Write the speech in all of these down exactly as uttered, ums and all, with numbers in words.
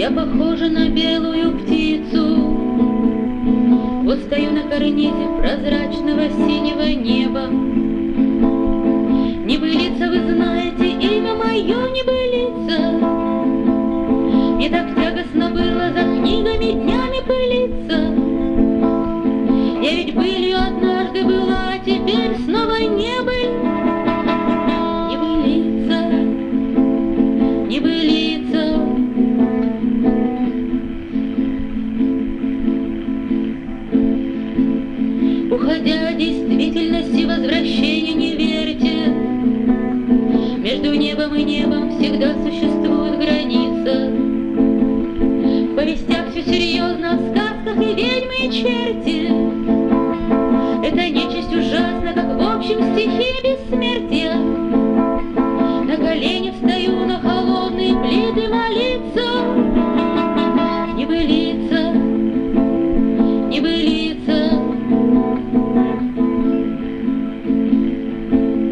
Я похожа на белую птицу. Вот стою на карнизе прозрачного синего неба. Небылица, вы знаете, имя мое небылица. Мне так тягостно было за книгами днями пылиться. Я ведь былью однажды была, а теперь снова не быль. Небылица, небылица. Уходя действительности, возвращения не верьте. Между небом и небом всегда существует граница. В повестях все серьезно, в сказках и ведьмы, и черти. Это нечисть ужасна, как в общем стихе бессмертия. На колени встаю, на холодные плиты молиться. Небылица, небылица.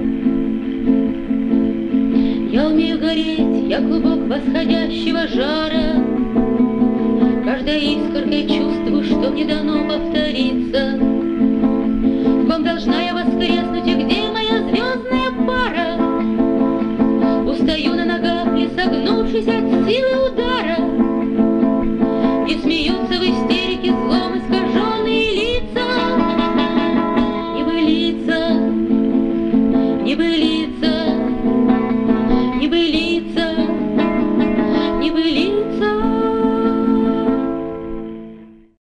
Я умею гореть, я клубок восходящего жара.